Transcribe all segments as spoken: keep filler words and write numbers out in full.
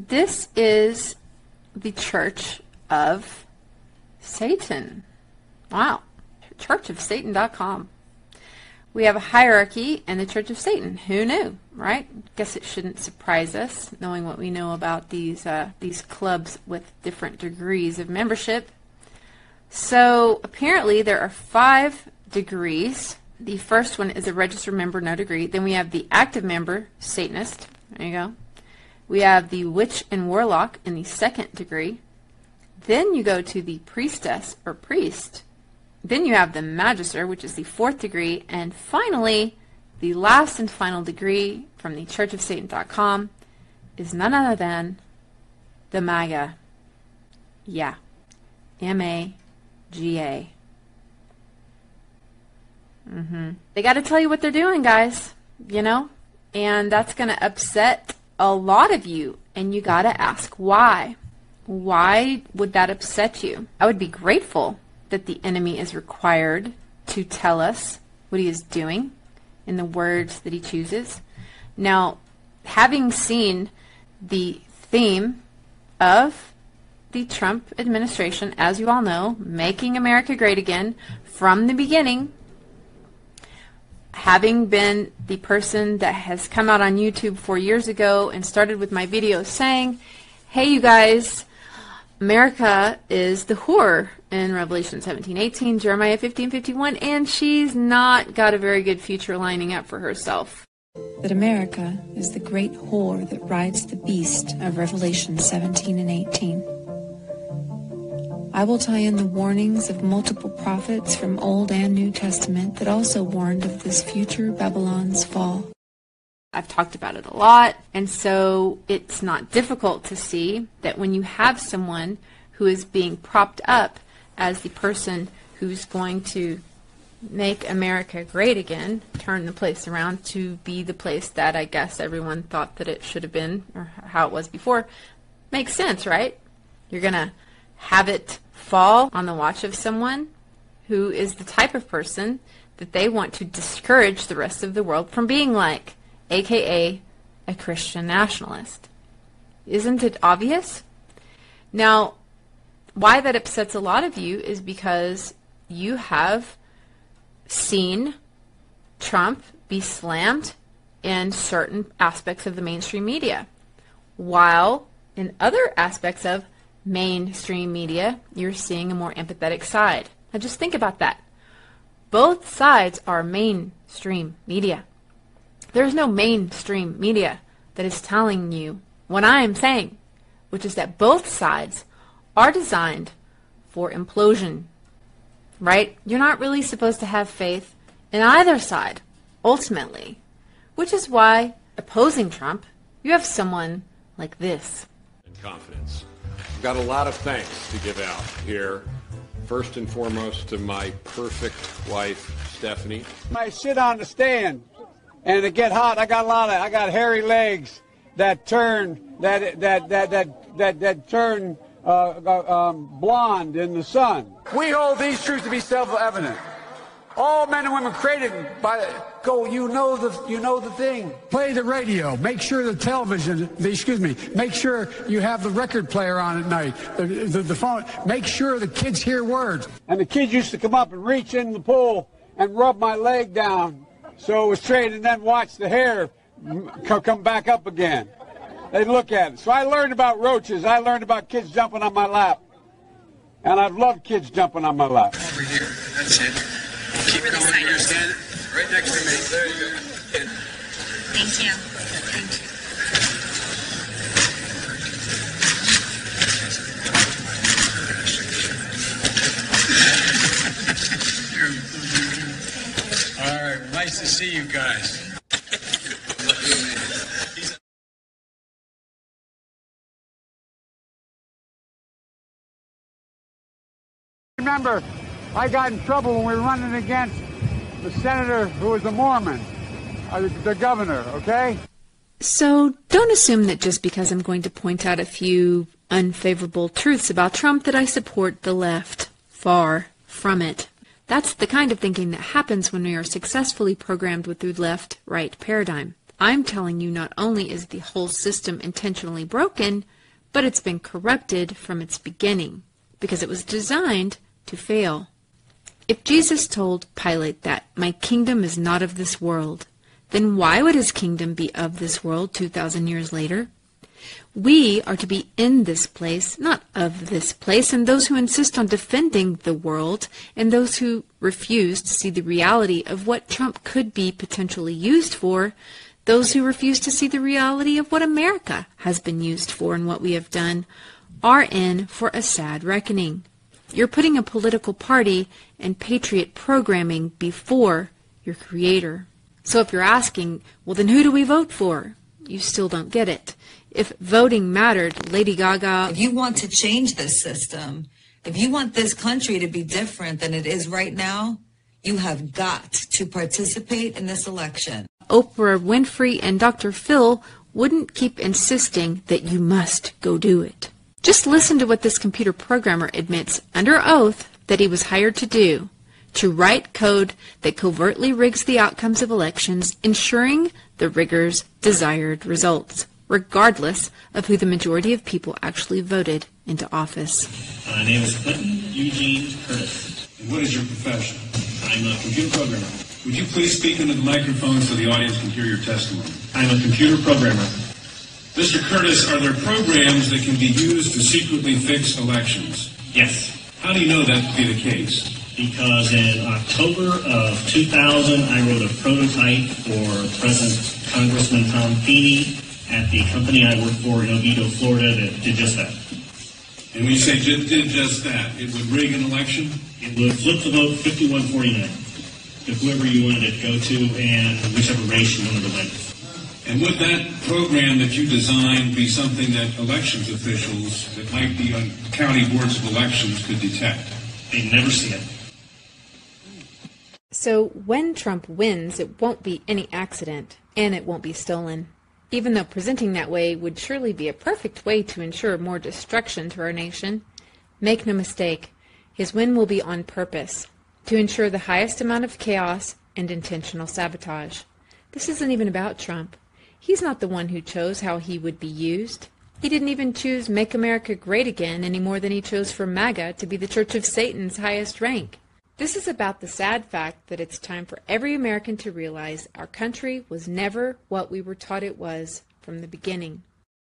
this is the Church of Satan. Wow. church of satan dot com. We have a hierarchy in the Church of Satan. Who knew, right? Guess it shouldn't surprise us, knowing what we know about these uh, these clubs with different degrees of membership. So apparently there are five degrees. The first one is a registered member, no degree. Then we have the active member, Satanist. There you go. We have the witch and warlock in the second degree. Then you go to the priestess or priest. Then you have the magister, which is the fourth degree. And finally, the last and final degree from the church of satan dot com is none other than the MAGA. Yeah. M A G A. Mm-hmm. They got to tell you what they're doing, guys. You know? And that's going to upset a lot of you. And you got to ask why. Why would that upset you? I would be grateful that the enemy is required to tell us what he is doing in the words that he chooses. Now, having seen the theme of the Trump administration, as you all know, making America great again from the beginning, having been the person that has come out on YouTube four years ago and started with my videos saying, hey, you guys, America is the whore in Revelation seventeen eighteen, Jeremiah fifteen fifty-one, and she's not got a very good future lining up for herself. That America is the great whore that rides the beast of Revelation seventeen and eighteen. I will tie in the warnings of multiple prophets from Old and New Testament that also warned of this future Babylon's fall. I've talked about it a lot, and so it's not difficult to see that when you have someone who is being propped up as the person who's going to make America great again, turn the place around to be the place that I guess everyone thought that it should have been, or how it was before, makes sense, right? You're going to have it fall on the watch of someone who is the type of person that they want to discourage the rest of the world from being like, aka a Christian nationalist. Isn't it obvious? Now, why that upsets a lot of you is because you have seen Trump be slammed in certain aspects of the mainstream media, while in other aspects of mainstream media, you're seeing a more empathetic side. Now just think about that. Both sides are mainstream media. There's no mainstream media that is telling you what I am saying, which is that both sides are designed for implosion, right? You're not really supposed to have faith in either side, ultimately, which is why, opposing Trump, you have someone like this. And confidence. I've got a lot of thanks to give out here. First and foremost to my perfect wife, Stephanie. I sit on the stand and it get hot. I got a lot of, I got hairy legs that turn, that that that that that, that turn uh, um, blonde in the sun. We hold these truths to be self-evident. All men and women created by go. You know the you know the thing. Play the radio. Make sure the television. The, excuse me. Make sure you have the record player on at night. The, the the phone. Make sure the kids hear words. And the kids used to come up and reach in the pool and rub my leg down so it was straight, and then watch the hair come back up again. They'd look at it. So I learned about roaches. I learned about kids jumping on my lap, and I've loved kids jumping on my lap. Over here. That's it. Keep really going. You're standing right next to me. There you go. Good. Thank you. Thank you. All right. Nice to see you guys. Remember, I got in trouble when we were running against the senator who was a Mormon, uh, the, the governor, okay? So don't assume that just because I'm going to point out a few unfavorable truths about Trump that I support the left. Far from it. That's the kind of thinking that happens when we are successfully programmed with the left-right paradigm. I'm telling you not only is the whole system intentionally broken, but it's been corrupted from its beginning because it was designed to fail. If Jesus told Pilate that, "My kingdom is not of this world," then why would his kingdom be of this world two thousand years later? We are to be in this place, not of this place, and those who insist on defending the world and those who refuse to see the reality of what Trump could be potentially used for, those who refuse to see the reality of what America has been used for and what we have done, are in for a sad reckoning. You're putting a political party and patriot programming before your creator. So if you're asking, well, then who do we vote for? You still don't get it. If voting mattered, Lady Gaga... If you want to change this system, if you want this country to be different than it is right now, you have got to participate in this election. Oprah Winfrey and Doctor Phil wouldn't keep insisting that you must go do it. Just listen to what this computer programmer admits under oath that he was hired to do, to write code that covertly rigs the outcomes of elections, ensuring the rigger's desired results, regardless of who the majority of people actually voted into office. My name is Clinton Eugene Curtis. And what is your profession? I'm a computer programmer. Would you please speak into the microphone so the audience can hear your testimony? I'm a computer programmer. Mister Curtis, are there programs that can be used to secretly fix elections? Yes. How do you know that to be the case? Because in October of two thousand, I wrote a prototype for President Congressman Tom Feeney at the company I work for in Oviedo, Florida, that did just that. And when you say did, did just that, it would rig an election? It would flip the vote fifty-one forty-nine to whoever you wanted it to go to and whichever race you wanted to win. And would that program that you designed be something that elections officials that might be on county boards of elections could detect? They'd never see it. So when Trump wins, it won't be any accident, and it won't be stolen. Even though presenting that way would surely be a perfect way to ensure more destruction to our nation, make no mistake, his win will be on purpose, to ensure the highest amount of chaos and intentional sabotage. This isn't even about Trump. He's not the one who chose how he would be used. He didn't even choose Make America Great Again any more than he chose for MAGA to be the Church of Satan's highest rank. This is about the sad fact that it's time for every American to realize our country was never what we were taught it was from the beginning.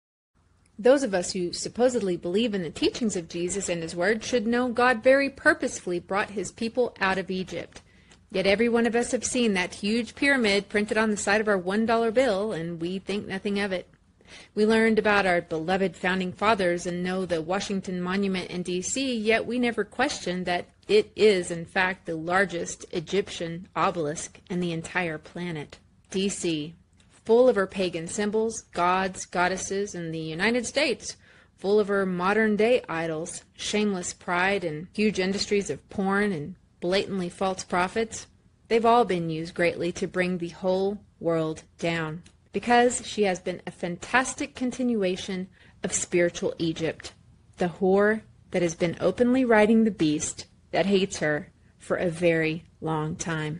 Those of us who supposedly believe in the teachings of Jesus and his word should know God very purposefully brought his people out of Egypt. Yet every one of us have seen that huge pyramid printed on the side of our one dollar bill, and we think nothing of it. We learned about our beloved founding fathers and know the Washington Monument in D C, yet we never questioned that it is, in fact, the largest Egyptian obelisk in the entire planet. D C, full of her pagan symbols, gods, goddesses, and the United States, full of her modern-day idols, shameless pride, and huge industries of porn and blatantly false prophets. They've all been used greatly to bring the whole world down, because she has been a fantastic continuation of spiritual Egypt, the whore that has been openly riding the beast that hates her for a very long time.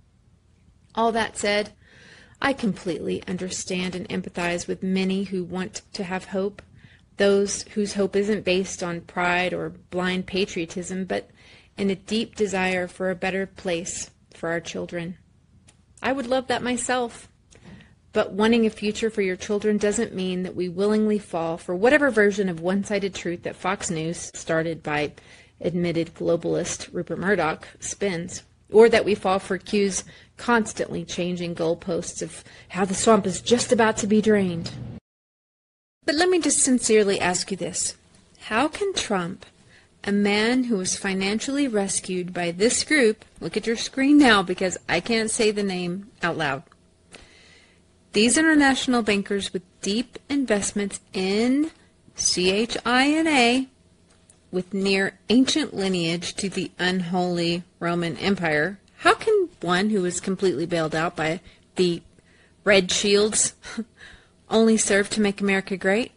All that said, I completely understand and empathize with many who want to have hope, those whose hope isn't based on pride or blind patriotism, but in a deep desire for a better place for our children. I would love that myself. But wanting a future for your children doesn't mean that we willingly fall for whatever version of one-sided truth that Fox News, started by admitted globalist Rupert Murdoch, spins, or that we fall for Q's constantly changing goalposts of how the swamp is just about to be drained. But let me just sincerely ask you this. How can Trump, a man who was financially rescued by this group, look at your screen now because I can't say the name out loud, these international bankers with deep investments in C H I N A, with near ancient lineage to the unholy Roman Empire, how can one who was completely bailed out by the Red Shields only serve to make America great?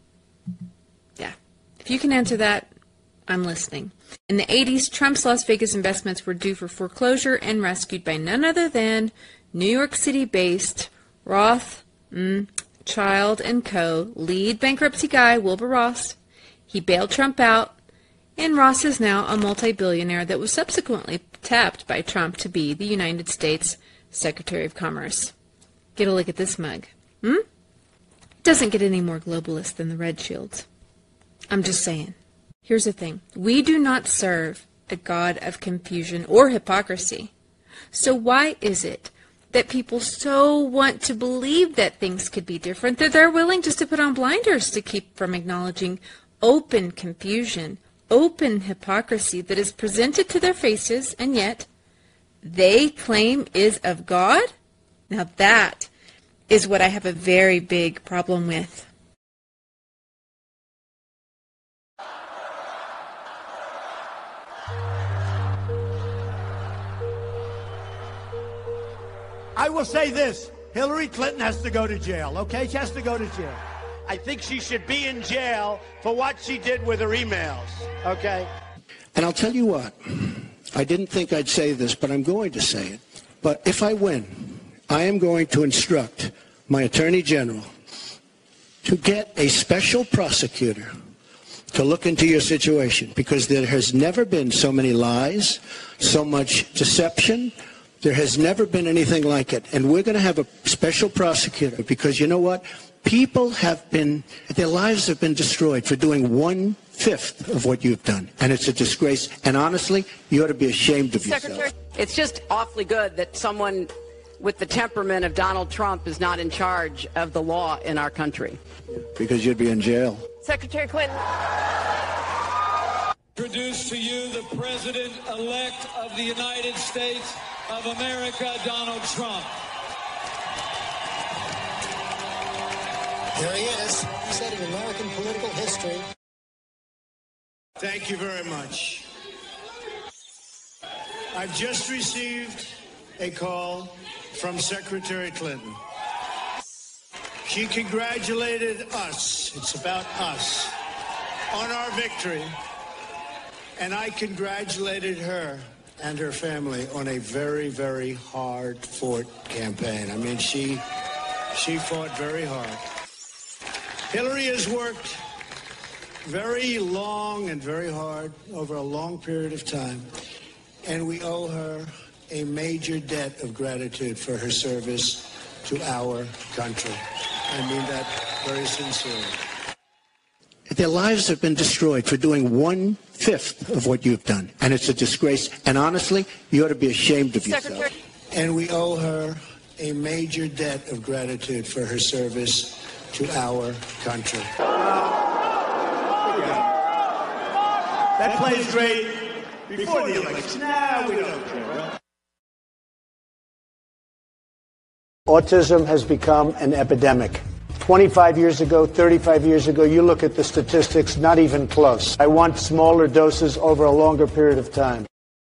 Yeah, if you can answer that, I'm listening. In the eighties, Trump's Las Vegas investments were due for foreclosure and rescued by none other than New York City-based Roth mm, Child and Co. lead bankruptcy guy Wilbur Ross. He bailed Trump out, and Ross is now a multi-billionaire that was subsequently tapped by Trump to be the United States Secretary of Commerce. Get a look at this mug. Hmm? Doesn't get any more globalist than the Red Shields. I'm just saying. Here's the thing. We do not serve a God of confusion or hypocrisy. So why is it that people so want to believe that things could be different that they're willing just to put on blinders to keep from acknowledging open confusion, open hypocrisy that is presented to their faces, and yet they claim is of God? Now that is what I have a very big problem with. I will say this. Hillary Clinton has to go to jail, okay? She has to go to jail. I think she should be in jail for what she did with her emails, okay? And I'll tell you what, I didn't think I'd say this, but I'm going to say it. But if I win, I am going to instruct my Attorney General to get a special prosecutor to look into your situation, because there has never been so many lies, so much deception. There has never been anything like it. And we're going to have a special prosecutor because, you know what? People have been, their lives have been destroyed for doing one-fifth of what you've done. And it's a disgrace. And honestly, you ought to be ashamed of yourself. Secretary, it's just awfully good that someone with the temperament of Donald Trump is not in charge of the law in our country. Because you'd be in jail. Secretary Clinton. Introduce to you the President-elect of the United States of America, Donald Trump. There he is, setting American political history. Thank you very much. I've just received a call from Secretary Clinton. She congratulated us, it's about us, on our victory. And I congratulated her and her family on a very, very hard-fought campaign. I mean, she, she fought very hard. Hillary has worked very long and very hard over a long period of time, and we owe her a major debt of gratitude for her service to our country. I mean that very sincerely. Their lives have been destroyed for doing one-fifth of what you've done. And it's a disgrace. And honestly, you ought to be ashamed of yourself. Secretary. And we owe her a major debt of gratitude for her service to our country. That plays great before the election. Now we don't care. Autism has become an epidemic. twenty-five years ago, thirty-five years ago, you look at the statistics, not even close. I want smaller doses over a longer period of time.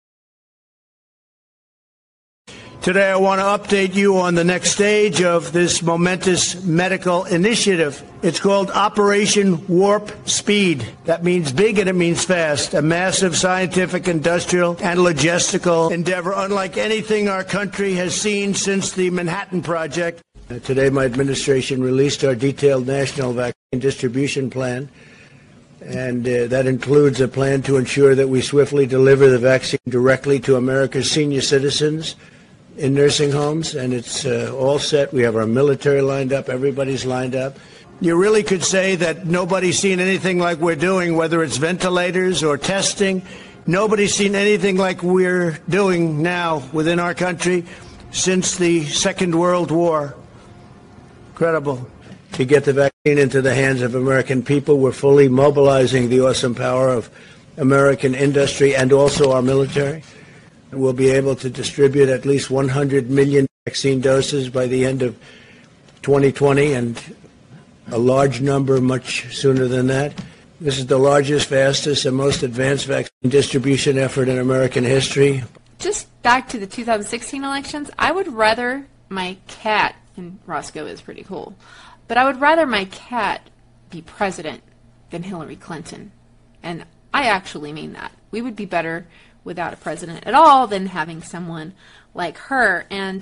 Today, I want to update you on the next stage of this momentous medical initiative. It's called Operation Warp Speed. That means big and it means fast. A massive scientific, industrial, and logistical endeavor unlike anything our country has seen since the Manhattan Project. Today, my administration released our detailed national vaccine distribution plan, and uh, that includes a plan to ensure that we swiftly deliver the vaccine directly to America's senior citizens in nursing homes, and it's uh, all set. We have our military lined up. Everybody's lined up. You really could say that nobody's seen anything like we're doing, whether it's ventilators or testing. Nobody's seen anything like we're doing now within our country since the Second World War. Incredible. To get the vaccine into the hands of American people, we're fully mobilizing the awesome power of American industry and also our military. We'll be able to distribute at least one hundred million vaccine doses by the end of twenty twenty, and a large number much sooner than that. This is the largest, fastest, and most advanced vaccine distribution effort in American history. Just back to the two thousand sixteen elections, I would rather my cat, and Roscoe is pretty cool, but I would rather my cat be president than Hillary Clinton. And I actually mean that. We would be better without a president at all than having someone like her. And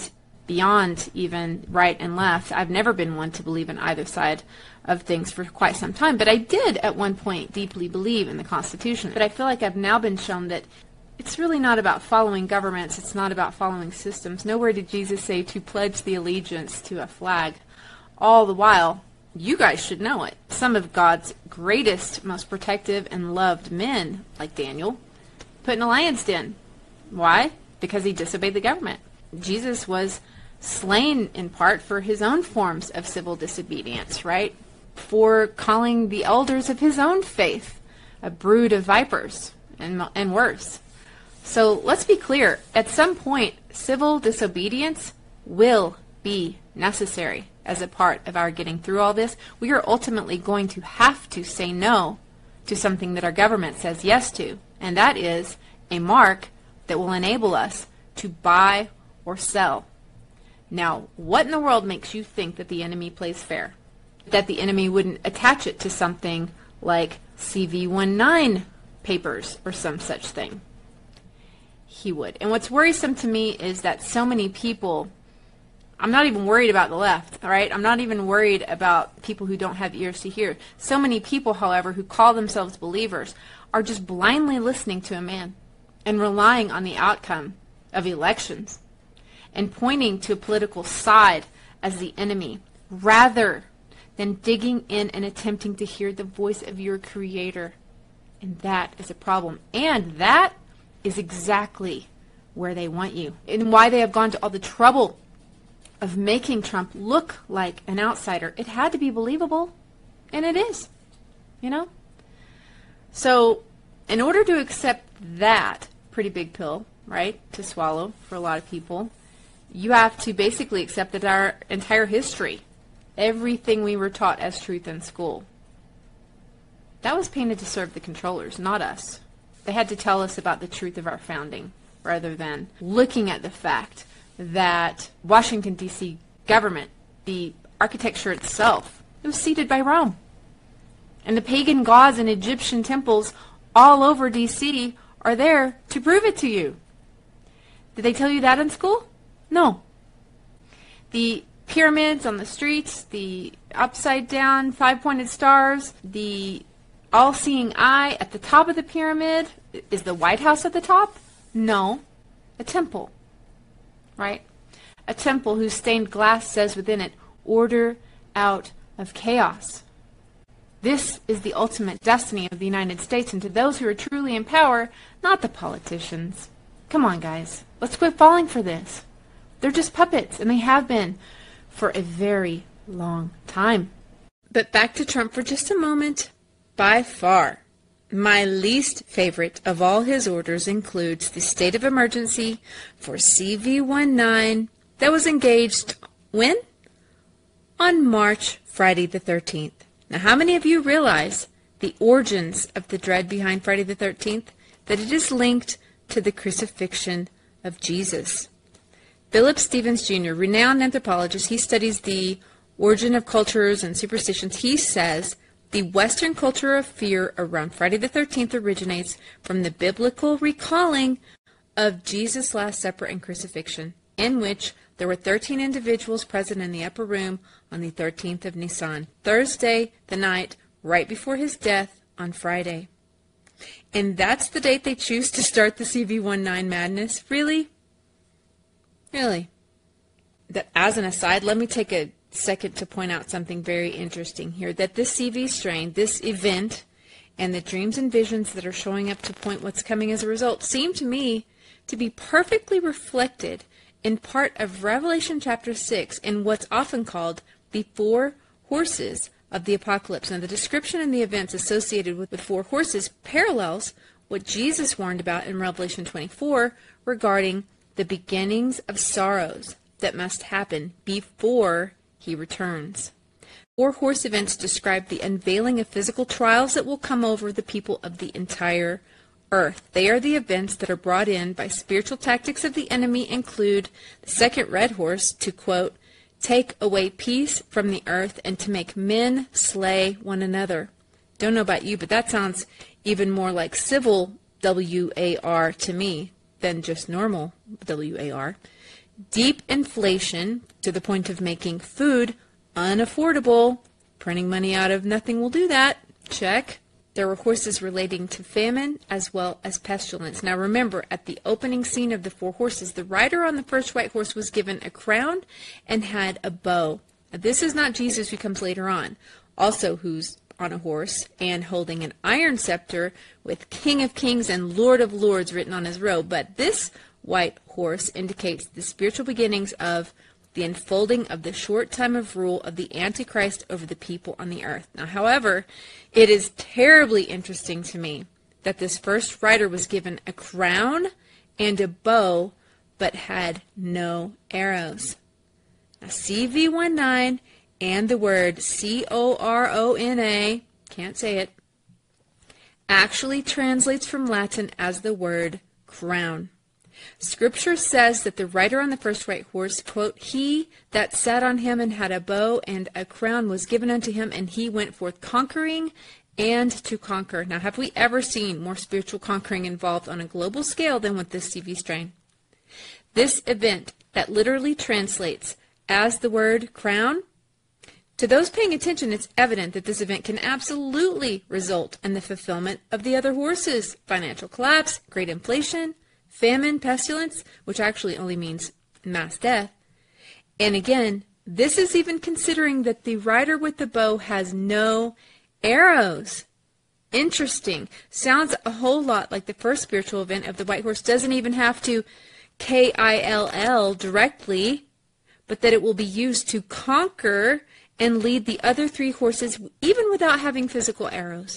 beyond even right and left. I've never been one to believe in either side of things for quite some time, but I did at one point deeply believe in the Constitution. But I feel like I've now been shown that it's really not about following governments. It's not about following systems. Nowhere did Jesus say to pledge the allegiance to a flag. All the while, you guys should know it. Some of God's greatest, most protective and loved men, like Daniel, put in a lion's den. Why? Because he disobeyed the government. Jesus was slain in part for his own forms of civil disobedience, right? For calling the elders of his own faith a brood of vipers and, and worse. So let's be clear. At some point, civil disobedience will be necessary as a part of our getting through all this. We are ultimately going to have to say no to something that our government says yes to, and that is a mark that will enable us to buy or sell. Now, what in the world makes you think that the enemy plays fair? That the enemy wouldn't attach it to something like C V nineteen papers or some such thing? He would. And what's worrisome to me is that so many people, I'm not even worried about the left, all right? I'm not even worried about people who don't have ears to hear. So many people, however, who call themselves believers are just blindly listening to a man and relying on the outcome of elections and pointing to a political side as the enemy rather than digging in and attempting to hear the voice of your Creator. And that is a problem. And that is exactly where they want you, and why they have gone to all the trouble of making Trump look like an outsider. It had to be believable, and it is, you know? So in order to accept that pretty big pill, right, to swallow for a lot of people, you have to basically accept that our entire history, everything we were taught as truth in school, that was painted to serve the controllers, not us. They had to tell us about the truth of our founding rather than looking at the fact that Washington, D C government, the architecture itself, it was seeded by Rome. And the pagan gods and Egyptian temples all over D C are there to prove it to you. Did they tell you that in school? No. The pyramids on the streets, the upside down five-pointed stars, the all-seeing eye at the top of the pyramid. Is the White House at the top? No. A temple, right? A temple whose stained glass says within it, order out of chaos. This is the ultimate destiny of the United States, and to those who are truly in power, not the politicians. Come on, guys. Let's quit falling for this. They're just puppets, and they have been for a very long time. But back to Trump for just a moment. By far, my least favorite of all his orders includes the state of emergency for C V nineteen that was engaged, when? On March, Friday the thirteenth. Now, how many of you realize the origins of the dread behind Friday the thirteenth? That it is linked to the crucifixion of Jesus. Philip Stevens Junior, renowned anthropologist, he studies the origin of cultures and superstitions. He says the Western culture of fear around Friday the thirteenth originates from the biblical recalling of Jesus' Last Supper and crucifixion, in which there were thirteen individuals present in the upper room on the thirteenth of Nisan, Thursday, the night right before his death on Friday. And that's the date they choose to start the C V nineteen madness? Really? Really? That, as an aside, let me take a second to point out something very interesting here, that this C V strain, this event, and the dreams and visions that are showing up to point what's coming as a result seem to me to be perfectly reflected in part of Revelation chapter six in what's often called the four horses of the apocalypse. Now, the description and the events associated with the four horses parallels what Jesus warned about in Revelation twenty-four regarding the beginnings of sorrows that must happen before he returns. Four horse events describe the unveiling of physical trials that will come over the people of the entire earth. They are the events that are brought in by spiritual tactics of the enemy, include the second red horse to, quote, take away peace from the earth and to make men slay one another. Don't know about you, but that sounds even more like civil W A R to me than just normal W A R. deep inflation to the point of making food unaffordable. Printing money out of nothing will do that. Check. There were horses relating to famine as well as pestilence. Now remember, at the opening scene of the four horses, the rider on the first white horse was given a crown and had a bow. Now, this is not Jesus who comes later on, also who's on a horse and holding an iron scepter with King of Kings and Lord of Lords written on his robe. But this white horse indicates the spiritual beginnings of the unfolding of the short time of rule of the Antichrist over the people on the earth. Now, however, it is terribly interesting to me that this first rider was given a crown and a bow, but had no arrows. Now, C V nineteen and the word C O R O N A, can't say it, actually translates from Latin as the word crown. Scripture says that the rider on the first white horse, quote, he that sat on him and had a bow and a crown was given unto him, and he went forth conquering and to conquer. Now, have we ever seen more spiritual conquering involved on a global scale than with this C V strain? This event that literally translates as the word crown, to those paying attention, it's evident that this event can absolutely result in the fulfillment of the other horses: financial collapse, great inflation, famine, pestilence, which actually only means mass death. And again, this is even considering that the rider with the bow has no arrows. Interesting. Sounds a whole lot like the first spiritual event of the white horse. Doesn't even have to K I L L directly, but that it will be used to conquer and lead the other three horses even without having physical arrows.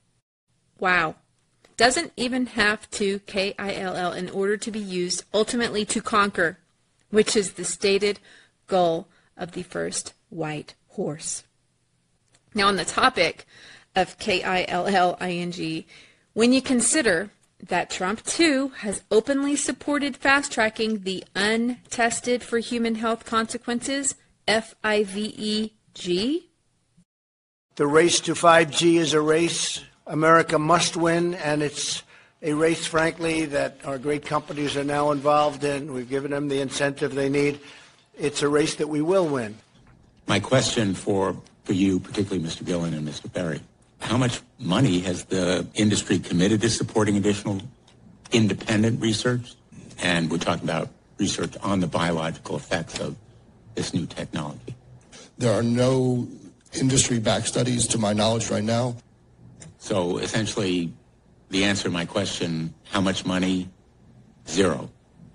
Wow. Doesn't even have to K I L L in order to be used ultimately to conquer, which is the stated goal of the first white horse. Now, on the topic of K I L L I N G, when you consider that Trump, too, has openly supported fast-tracking the untested for human health consequences, F I V E G. The race to five G is a race America must win, and it's a race, frankly, that our great companies are now involved in. We've given them the incentive they need. It's a race that we will win. My question for, for you, particularly Mister Gillen and Mister Perry, how much money has the industry committed to supporting additional independent research? And we're talking about research on the biological effects of this new technology. There are no industry-backed studies, to my knowledge, right now. So essentially, the answer to my question, how much money? Zero.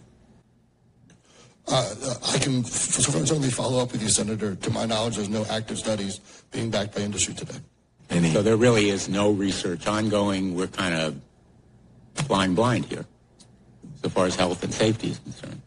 Uh, I can f- certainly follow up with you, Senator. To my knowledge, there's no active studies being backed by industry today. Any. So there really is no research ongoing. We're kind of flying blind here, so far as health and safety is concerned.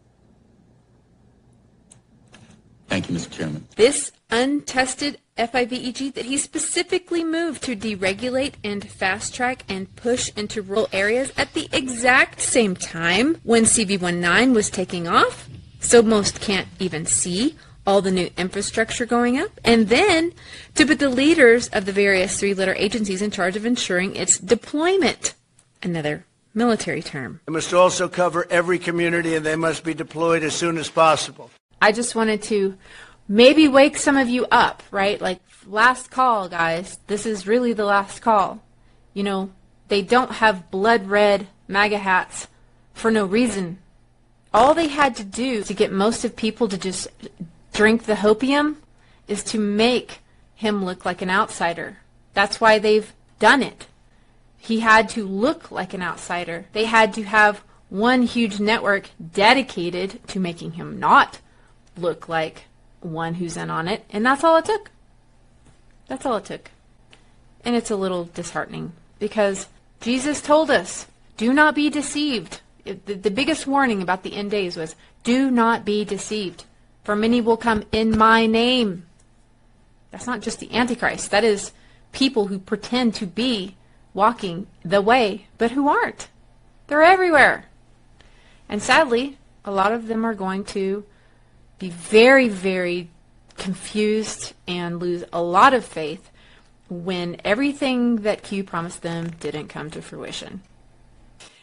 Thank you, Mister Chairman. This untested F I V E G that he specifically moved to deregulate and fast-track and push into rural areas at the exact same time when C V nineteen was taking off, so most can't even see all the new infrastructure going up, and then to put the leaders of the various three-letter agencies in charge of ensuring its deployment, another military term. They must also cover every community, and they must be deployed as soon as possible. I just wanted to maybe wake some of you up, right? Like, last call, guys. This is really the last call. You know, they don't have blood red MAGA hats for no reason. All they had to do to get most of people to just drink the hopium is to make him look like an outsider. That's why they've done it. He had to look like an outsider. They had to have one huge network dedicated to making him not look like one who's in on it, and that's all it took. That's all it took. And it's a little disheartening because Jesus told us, do not be deceived. It, the, the biggest warning about the end days was, do not be deceived, for many will come in my name. That's not just the Antichrist. That is people who pretend to be walking the way, but who aren't. They're everywhere. And sadly, a lot of them are going to be very, very confused and lose a lot of faith when everything that Q promised them didn't come to fruition.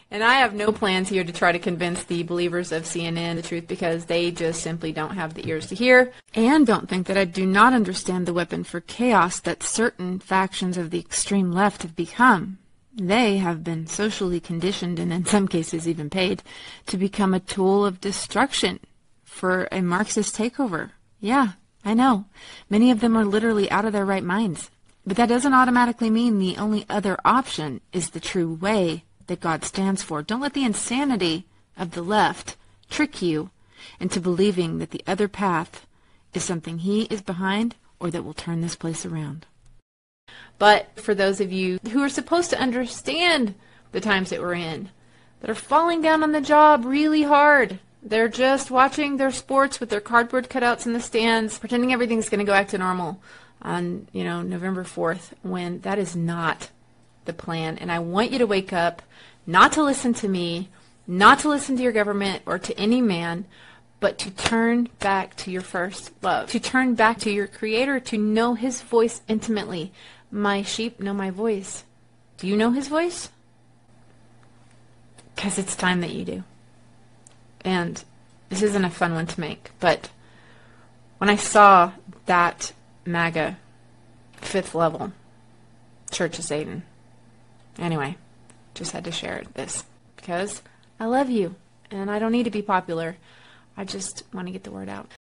And I have no plans here to try to convince the believers of C N N the truth, because they just simply don't have the ears to hear, and don't think that I do not understand the weapon for chaos that certain factions of the extreme left have become. They have been socially conditioned, and in some cases even paid, to become a tool of destruction for a Marxist takeover. Yeah, I know. Many of them are literally out of their right minds. But that doesn't automatically mean the only other option is the true way that God stands for. Don't let the insanity of the left trick you into believing that the other path is something he is behind or that will turn this place around. But for those of you who are supposed to understand the times that we're in, that are falling down on the job really hard, they're just watching their sports with their cardboard cutouts in the stands, pretending everything's going to go back to normal on, you know, November fourth, when that is not the plan. And I want you to wake up, not to listen to me, not to listen to your government or to any man, but to turn back to your first love, to turn back to your Creator, to know his voice intimately. My sheep know my voice. Do you know his voice? Because it's time that you do. And this isn't a fun one to make, but when I saw that MAGA fifth level Church of Satan, anyway, just had to share this because I love you and I don't need to be popular. I just want to get the word out.